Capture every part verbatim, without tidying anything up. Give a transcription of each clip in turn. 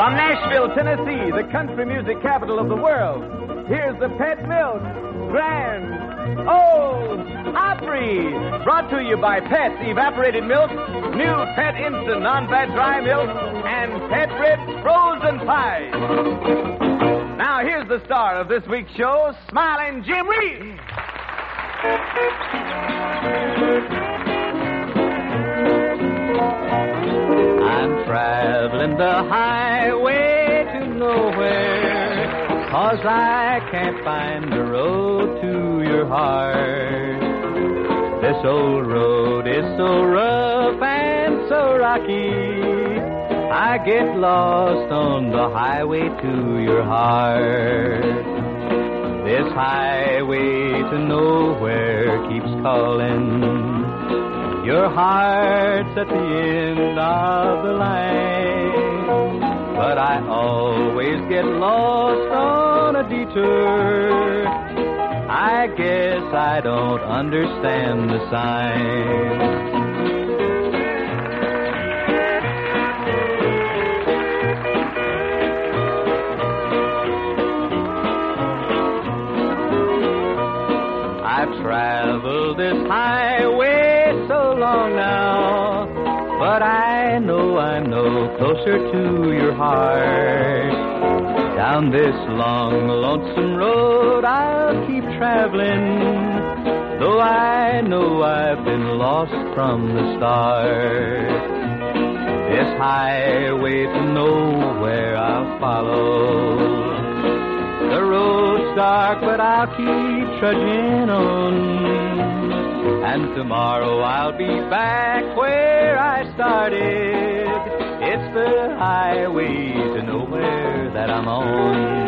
From Nashville, Tennessee, the country music capital of the world, here's the Pet Milk Grand Ole Opry. Brought to you by Pet's Evaporated Milk, new Pet Instant Non-Fat Dry Milk, and Pet Ritz Frozen Pie. Now, here's the star of this week's show, Smiling Jim Reeves. I'm traveling the highway to nowhere, 'cause I can't find the road to your heart. This old road is so rough and so rocky, I get lost on the highway to your heart. This highway to nowhere keeps calling. Your heart's at the end of the line, but I always get lost on a detour. I guess I don't understand the signs. I've traveled this highway so long now, but I know I'm no closer to your heart. Down this long, lonesome road I'll keep traveling, though I know I've been lost from the start. This highway to nowhere I'll follow. The road's dark, but I'll keep trudging on. And tomorrow I'll be back where I started. It's the highway to nowhere that I'm on.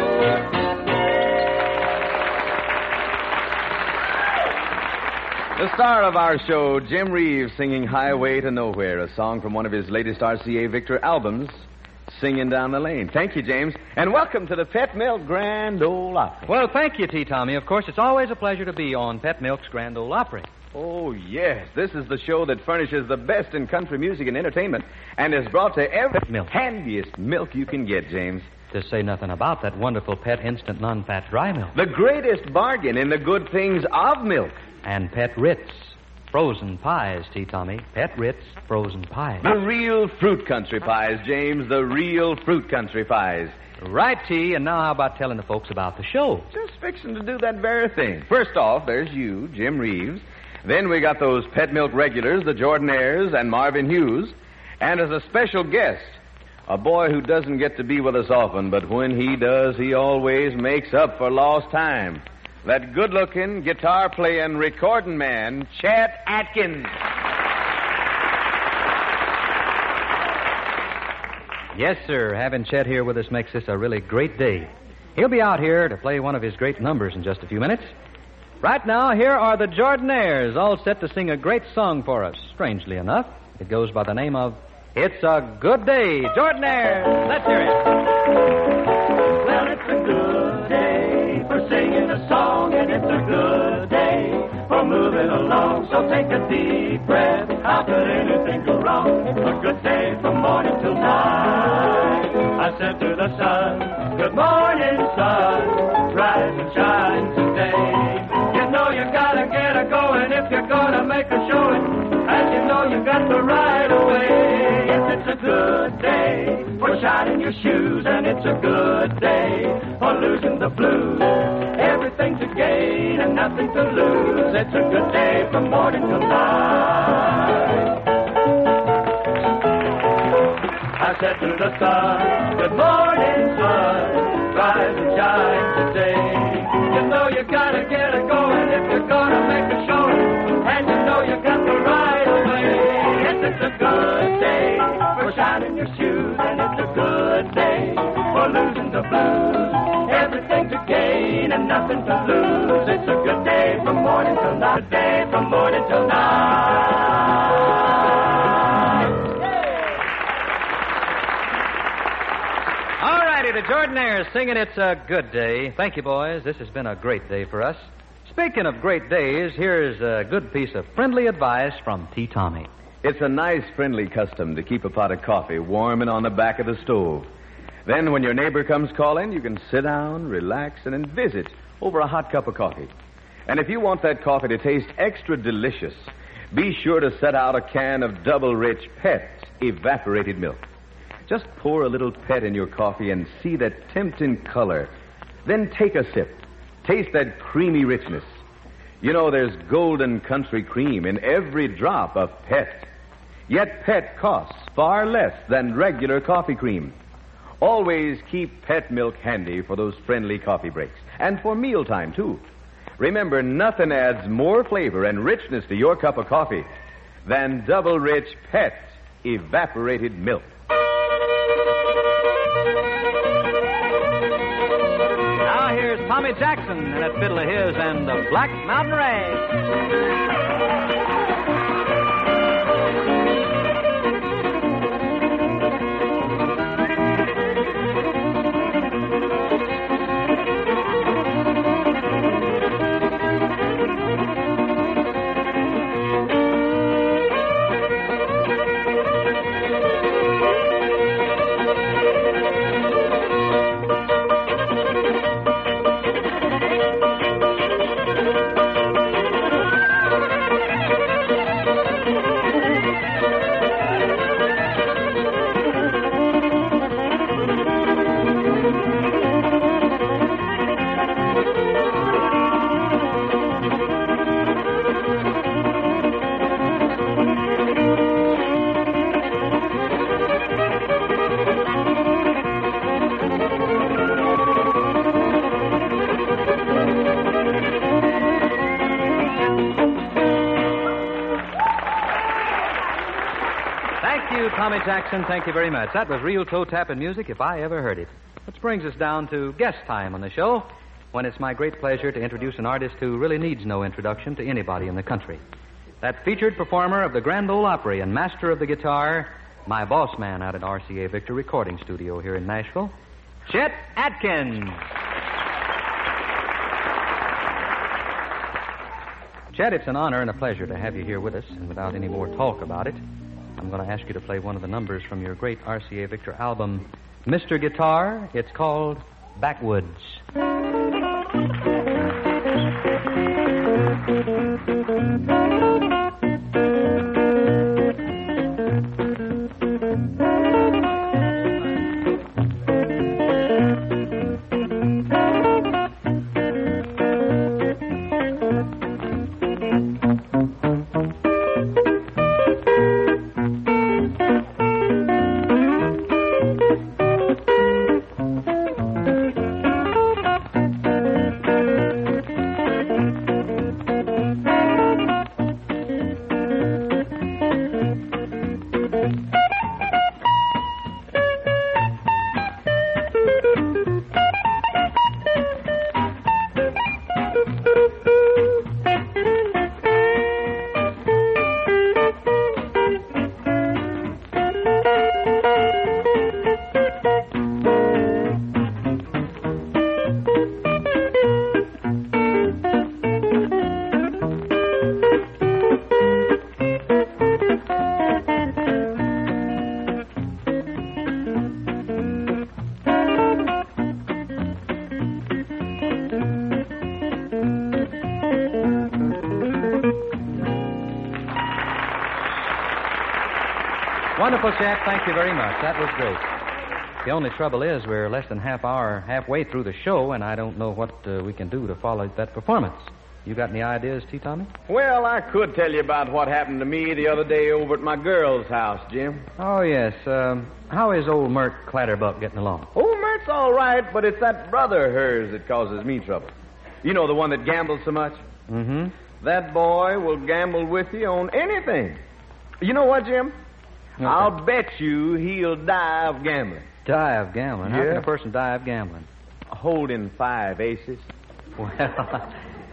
The star of our show, Jim Reeves, singing Highway to Nowhere, a song from one of his latest R C A Victor albums, Singing Down the Lane. Thank you, James, and welcome to the Pet Milk Grand Ole Opry. Well, thank you, T. Tommy. Of course, it's always a pleasure to be on Pet Milk's Grand Ole Opry. Oh, yes. This is the show that furnishes the best in country music and entertainment and is brought to every milk. handiest milk you can get, James. To say nothing about that wonderful Pet Instant Non-Fat Dry Milk. The greatest bargain in the good things of milk. And Pet Ritz Frozen Pies, T. Tommy. Pet Ritz Frozen Pies. The real fruit country pies, James. The real fruit country pies. Right, T. And now how about telling the folks about the show? Just fixing to do that very thing. First off, there's you, Jim Reeves. Then we got those Pet Milk regulars, the Jordanaires and Marvin Hughes. And as a special guest, a boy who doesn't get to be with us often, but when he does, he always makes up for lost time. That good-looking, guitar-playing, recording man, Chet Atkins. Yes, sir. Having Chet here with us makes this a really great day. He'll be out here to play one of his great numbers in just a few minutes. Right now, here are the Jordanaires, all set to sing a great song for us. Strangely enough, it goes by the name of It's a Good Day. Jordanaires, let's hear it. Well, it's a good day for singing a song, and it's a good day for moving along. So take a deep breath. How could anything go wrong? It's a good day from morning till night. I said to the sun, good morning, sun. Rise and shine today. You know you gotta get a going if you're gonna make a showing. And you know you got the right away. Yes, it's a good day for shining your shoes, and it's a good day for losing the blues. Everything to gain and nothing to lose. It's a good day from morning till night. I said to the sun, good morning, sun. Rise and shine today. You know you gotta get it going if you're gonna make a showing. And you know you got the right away. Yes, it's a good day for shining your shoes, and it's a good day for losing the blues. Everything to gain and nothing to lose. It's a good day from morning till night. Day from morning till night. All righty, the Jordanaires singing It's a Good Day. Thank you, boys. This has been a great day for us. Speaking of great days, here's a good piece of friendly advice from T. Tommy. It's a nice, friendly custom to keep a pot of coffee warming on the back of the stove. Then when your neighbor comes calling, you can sit down, relax, and then visit over a hot cup of coffee. And if you want that coffee to taste extra delicious, be sure to set out a can of Double Rich Pet evaporated milk. Just pour a little Pet in your coffee and see that tempting color. Then take a sip. Taste that creamy richness. You know, there's golden country cream in every drop of Pet. Yet Pet costs far less than regular coffee cream. Always keep Pet milk handy for those friendly coffee breaks. And for mealtime, too. Remember, nothing adds more flavor and richness to your cup of coffee than Double Rich Pet evaporated milk. Now here's Tommy Jackson and that fiddle of his and the Black Mountain Rag. Tommy Jackson, thank you very much. That was real toe-tapping music if I ever heard it. Which brings us down to guest time on the show, when it's my great pleasure to introduce an artist who really needs no introduction to anybody in the country. That featured performer of the Grand Ole Opry and master of the guitar, my boss man out at R C A Victor Recording Studio here in Nashville, Chet Atkins. Chet, it's an honor and a pleasure to have you here with us, and without any more talk about it, I'm going to ask you to play one of the numbers from your great R C A Victor album, Mister Guitar. It's called Backwoods. Wonderful, Chet. Thank you very much. That was great. The only trouble is we're less than half hour, halfway through the show, and I don't know what uh, we can do to follow that performance. You got any ideas, T. Tommy? Well, I could tell you about what happened to me the other day over at my girl's house, Jim. Oh, yes. Um, how is old Mert Clatterbuck getting along? Old Mert's all right, but it's that brother of hers that causes me trouble. You know, the one that gambles so much? Mm-hmm. That boy will gamble with you on anything. You know what, Jim? Okay. I'll bet you he'll die of gambling. Die of gambling? How Yeah. can a person die of gambling? Holding five aces. Well,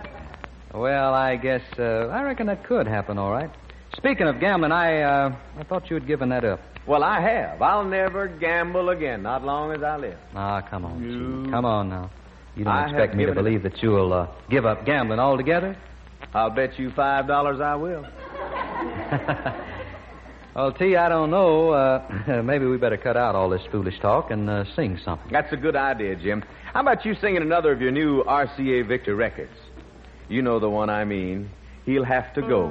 well, I guess, uh, I reckon that could happen, all right. Speaking of gambling, I, uh, I thought you had given that up. Well, I have. I'll never gamble again, not long as I live. Ah, come on, You- Chief. Come on now. You don't I expect have me to given it believe that you'll uh, give up gambling altogether? I'll bet you five dollars I will. Well, T, I don't know. Uh, maybe we better cut out all this foolish talk and uh, sing something. That's a good idea, Jim. How about you singing another of your new R C A Victor records? You know the one I mean. He'll Have to Go.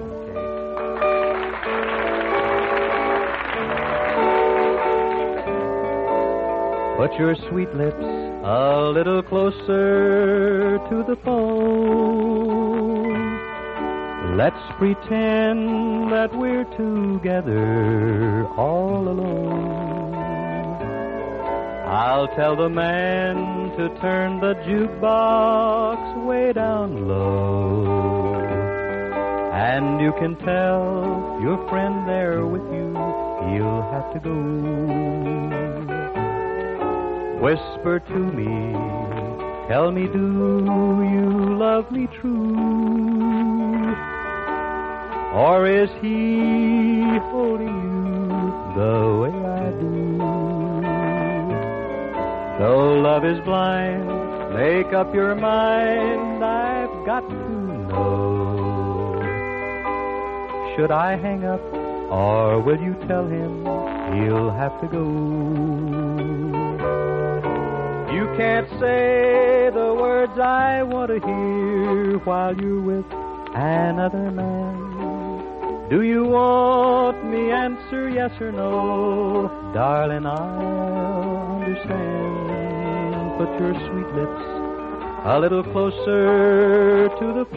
Put your sweet lips a little closer to the phone. Let's pretend that we're together all alone. I'll tell the man to turn the jukebox way down low. And you can tell your friend there with you, he'll have to go. Whisper to me, tell me, do you love me true? Or is he holding you the way I do? Though love is blind, make up your mind, I've got to know. Should I hang up, or will you tell him he'll have to go? You can't say the words I want to hear while you're with another man. Do you want me answer yes or no? Darling, I'll understand. Put your sweet lips a little closer to the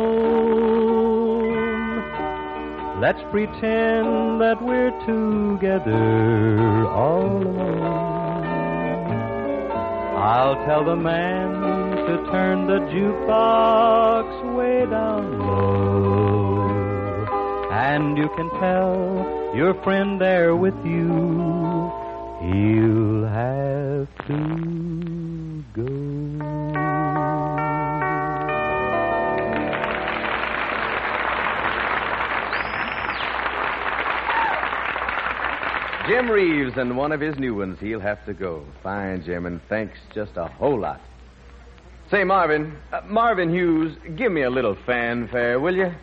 phone. Let's pretend that we're together all alone. I'll tell the man to turn the jukebox way down low. And you can tell your friend there with you, he'll have to go. Jim Reeves and one of his new ones, He'll Have to Go. Fine, Jim, and thanks just a whole lot. Say, Marvin, uh, Marvin Hughes, give me a little fanfare, will you?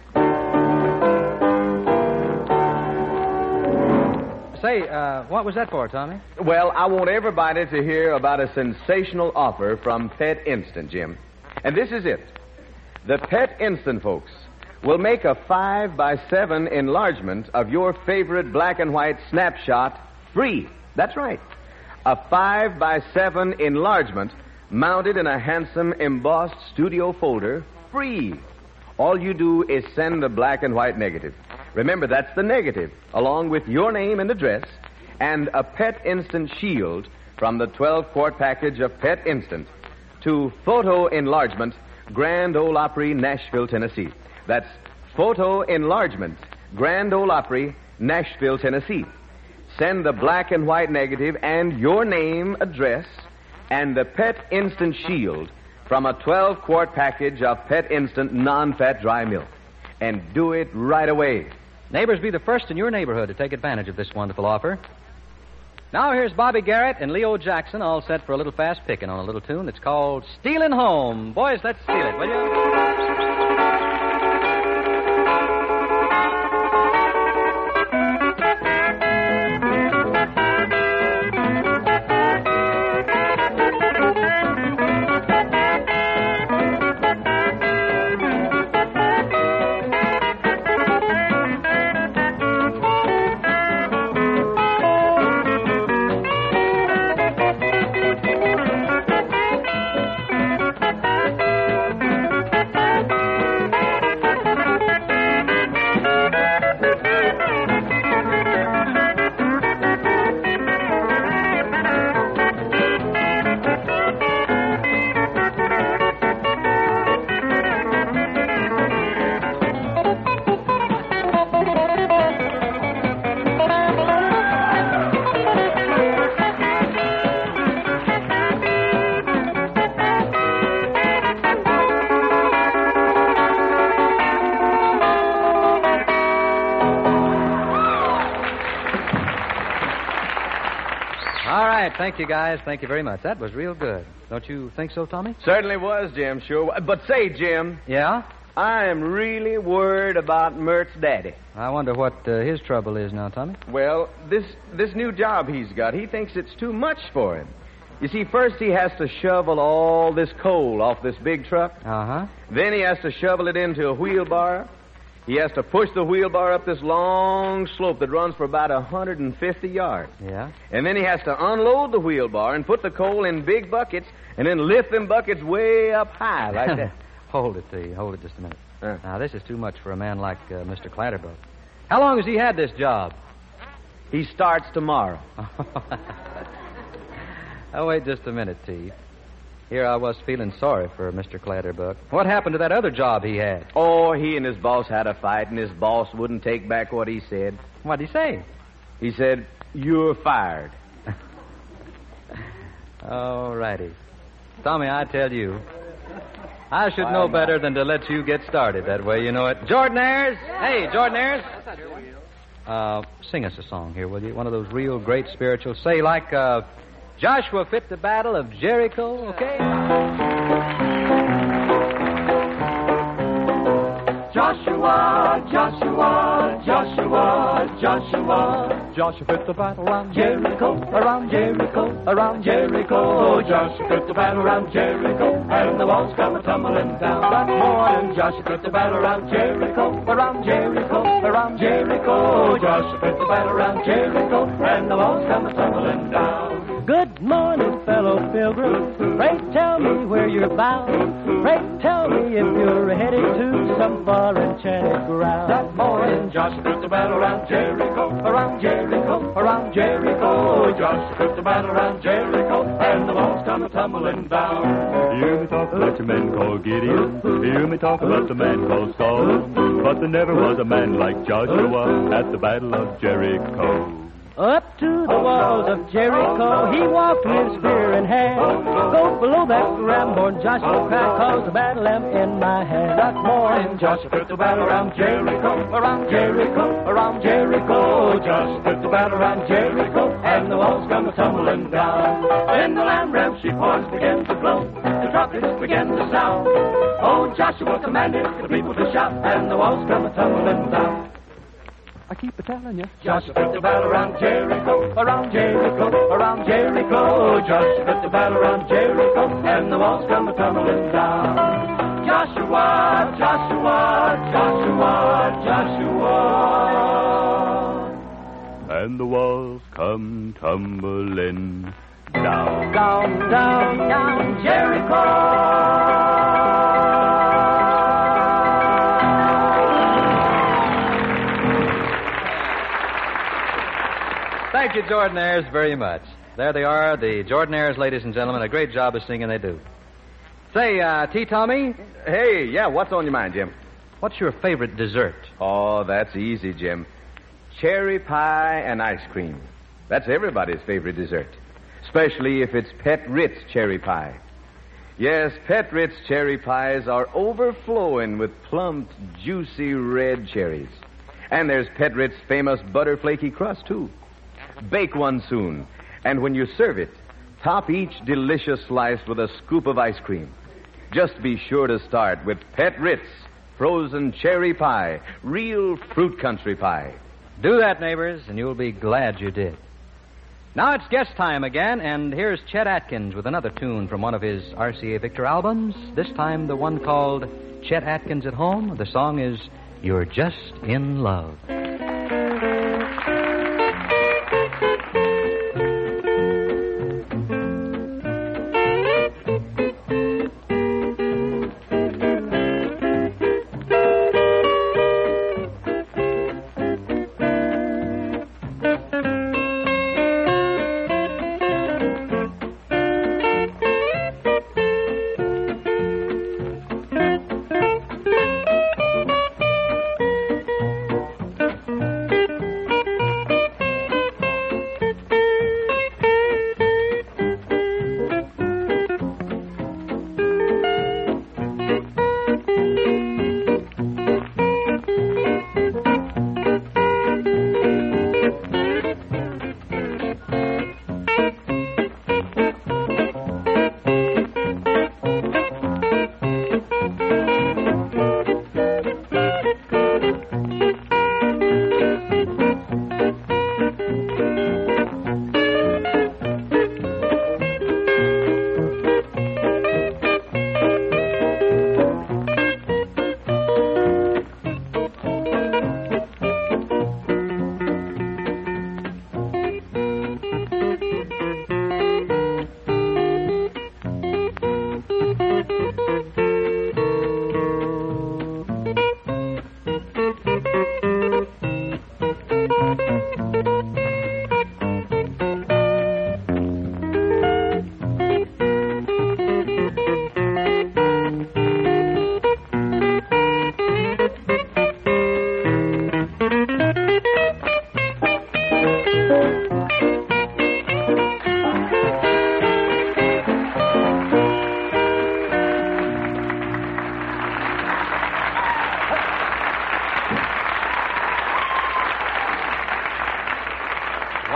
Say, uh, what was that for, Tommy? Well, I want everybody to hear about a sensational offer from Pet Instant, Jim. And this is it. The Pet Instant folks will make a five by seven enlargement of your favorite black and white snapshot free. That's right. A five by seven enlargement mounted in a handsome embossed studio folder free. All you do is send a black and white negative. Remember, that's the negative, along with your name and address, and a Pet Instant shield from the twelve-quart package of Pet Instant to Photo Enlargement, Grand Ole Opry, Nashville, Tennessee. That's Photo Enlargement, Grand Ole Opry, Nashville, Tennessee. Send the black and white negative and your name, address, and the Pet Instant shield from a twelve-quart package of Pet Instant non-fat dry milk. And do it right away. Neighbors, be the first in your neighborhood to take advantage of this wonderful offer. Now here's Bobby Garrett and Leo Jackson all set for a little fast picking on a little tune that's called Stealin' Home. Boys, let's steal it, will you? Thank you, guys. Thank you very much. That was real good. Don't you think so, Tommy? Certainly was, Jim, sure. But say, Jim. Yeah? I am really worried about Mert's daddy. I wonder what uh, his trouble is now, Tommy. Well, this this new job he's got, he thinks it's too much for him. You see, first he has to shovel all this coal off this big truck. Uh-huh. Then he has to shovel it into a wheelbarrow. He has to push the wheelbarrow up this long slope that runs for about one hundred fifty yards. Yeah? And then he has to unload the wheelbarrow and put the coal in big buckets and then lift them buckets way up high like that. Hold it, T. Hold it just a minute. Huh. Now, this is too much for a man like uh, Mister Clatterbug. How long has he had this job? He starts tomorrow. Oh, wait just a minute, T. Here I was feeling sorry for Mister Clatterbug. What happened to that other job he had? Oh, he and his boss had a fight, and his boss wouldn't take back what he said. What'd he say? He said, "You're fired." All righty. Tommy, I tell you, I should know better than to let you get started that way, you know it. Jordanaires! Hey, Jordanaires! Uh, sing us a song here, will you? One of those real great spirituals. Say, like, uh, Joshua fit the battle of Jericho, okay? Joshua, Joshua, Joshua, Joshua. Joshua fit the battle around Jericho, around Jericho, around Jericho. Joshua fit the battle around Jericho, and the walls come a tumbling down. That morning, Joshua fit the battle around Jericho, around Jericho, around Jericho. Joshua fit the battle around Jericho, and the walls come a tumbling down. Good morning, fellow pilgrim. Pray tell me where you're bound. Pray tell me if you're headed to some far enchanted ground. That morning, Joshua fit the battle around Jericho, around Jericho, around Jericho. Joshua fit the battle around Jericho, and the walls come a tumbling down. Hear me talk about the man called Gideon. Hear me talk about the man called Saul. But there never was a man like Joshua at the battle of Jericho. Up to the walls of Jericho, he walked with spear in hand. Go below that ram-born Joshua cried, cause the battle am in my hand. That morning, Joshua fit the battle around Jericho, around Jericho, around Jericho. Joshua fit the battle around Jericho, and the walls come a tumbling down. When the lamb ram sheep horns began to blow, the trumpets began to sound. Oh, Joshua commanded the people to shout, and the walls come a tumbling down. I keep a telling you. Joshua fit the battle around Jericho, around Jericho, around Jericho. Joshua fit the battle around Jericho, and the walls come a tumbling down. Joshua, Joshua, Joshua, Joshua. And the walls come tumbling down. Down, down, down, Jericho. Thank you, Jordanaires, very much. There they are, the Jordanaires, ladies and gentlemen. A great job of singing they do. Say, uh, T. Tommy, Hey, yeah, what's on your mind, Jim? what's your favorite dessert? Oh, that's easy, Jim. Cherry pie and ice cream. That's everybody's favorite dessert, especially if it's Pet Ritz cherry pie. Yes, Pet Ritz cherry pies are overflowing with plump, juicy red cherries. And there's Pet Ritz famous butter flaky crust, too. Bake one soon, and when you serve it, top each delicious slice with a scoop of ice cream. Just be sure to start with Pet Ritz frozen cherry pie, real fruit country pie. Do that, neighbors, and you'll be glad you did. Now it's guest time again, and here's Chet Atkins with another tune from one of his R C A Victor albums, this time the one called Chet Atkins at Home. The song is You're Just in Love.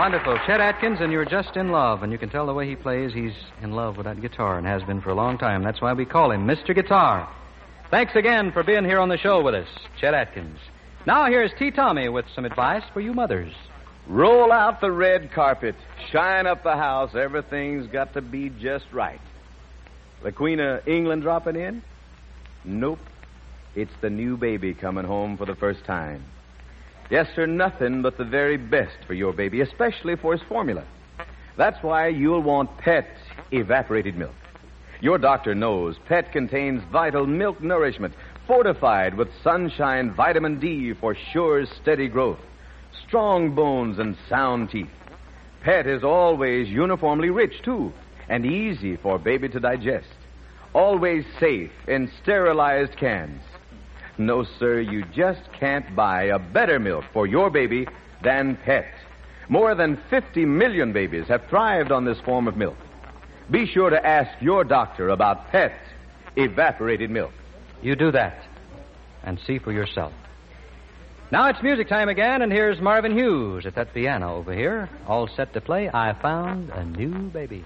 Wonderful. Chet Atkins, and you're just in love. And you can tell the way he plays, he's in love with that guitar and has been for a long time. That's why we call him Mister Guitar. Thanks again for being here on the show with us, Chet Atkins. Now here's T. Tommy with some advice for you mothers. Roll out the red carpet. Shine up the house. Everything's got to be just right. The Queen of England dropping in? Nope. It's the new baby coming home for the first time. Yes, sir, nothing but the very best for your baby, especially for his formula. That's why you'll want Pet evaporated milk. Your doctor knows Pet contains vital milk nourishment, fortified with sunshine vitamin D for sure, steady growth, strong bones, and sound teeth. Pet is always uniformly rich, too, and easy for baby to digest. Always safe in sterilized cans. No, sir, you just can't buy a better milk for your baby than Pet. More than fifty million babies have thrived on this form of milk. Be sure to ask your doctor about Pet evaporated milk. You do that and see for yourself. Now it's music time again, and here's Marvin Hughes at that piano over here, all set to play I Found a New Baby.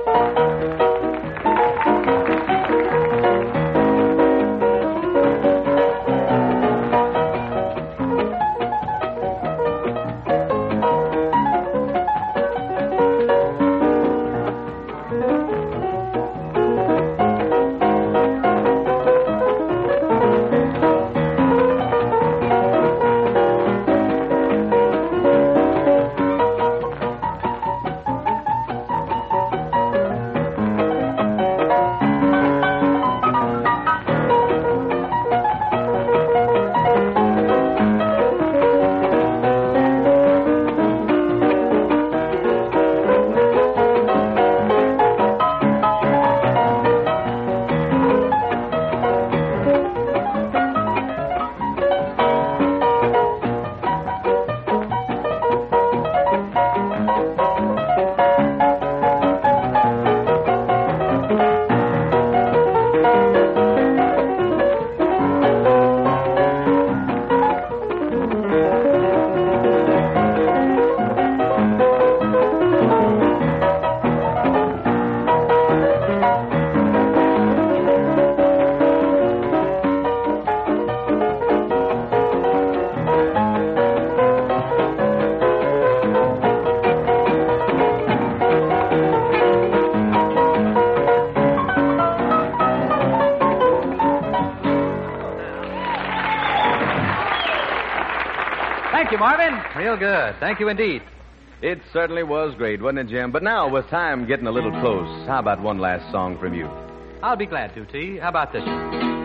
Thank you, Marvin. Real good. Thank you indeed. It certainly was great, wasn't it, Jim? But now, with time getting a little close, how about one last song from you? I'll be glad to, T. How about this one?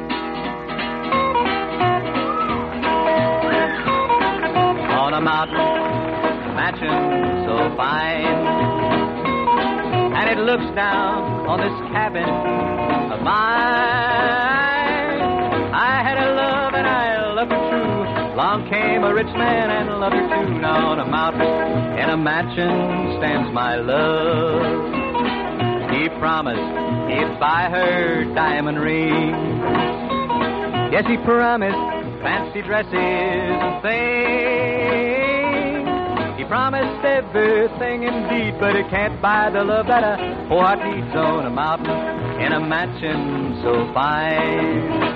On a mountain, mansion so fine, and it looks down on this cabin of mine. I had a love and I loved her true. Along came a rich man and loved her too. Now on a mountain in a mansion stands my love. He promised he'd buy her diamond ring. Yes, he promised fancy dresses and things. He promised everything indeed, but it can't buy the love that a poor heart needs on a mountain in a mansion so fine.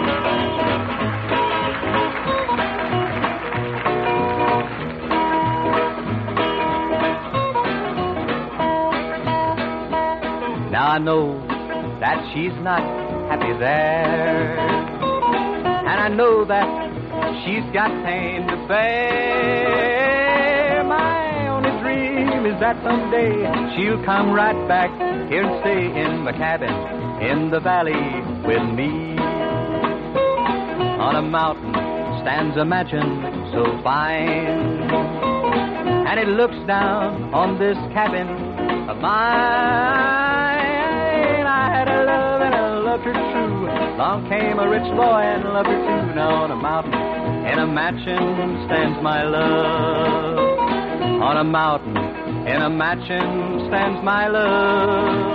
Now I know that she's not happy there, and I know that she's got pain to bear. My only dream is that someday she'll come right back here and stay in my cabin in the valley with me. On a mountain stands a mansion so fine, and it looks down on this cabin of mine. Loved her true. Long came a rich boy and loved her too. Now on a mountain in a mansion stands my love. On a mountain in a mansion stands my love.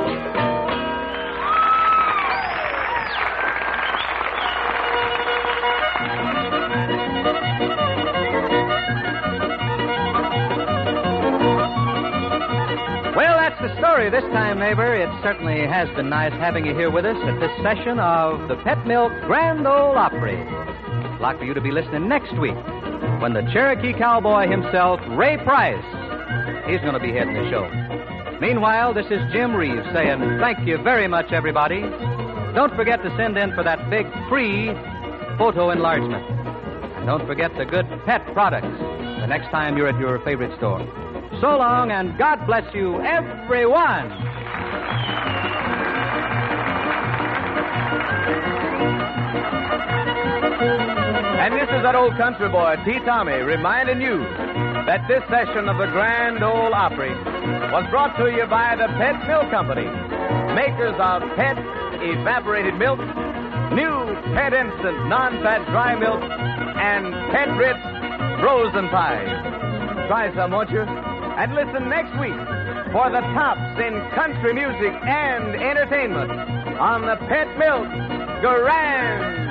say this time, neighbor, it certainly has been nice having you here with us at this session of the Pet Milk Grand Ole Opry. I'd like for you to be listening next week when the Cherokee cowboy himself, Ray Price, he's going to be heading the show. Meanwhile, this is Jim Reeves saying thank you very much, everybody. Don't forget to send in for that big free photo enlargement. And don't forget the good pet products the next time you're at your favorite store. So long, and God bless you, everyone. And this is that old country boy, T. Tommy, reminding you that this session of the Grand Ole Opry was brought to you by the Pet Milk Company, makers of Pet Evaporated Milk, new Pet Instant Non-Fat Dry Milk, and Pet Ritz Frozen Pies. Try some, won't you? And listen next week for the tops in country music and entertainment on the Pet Milk Grand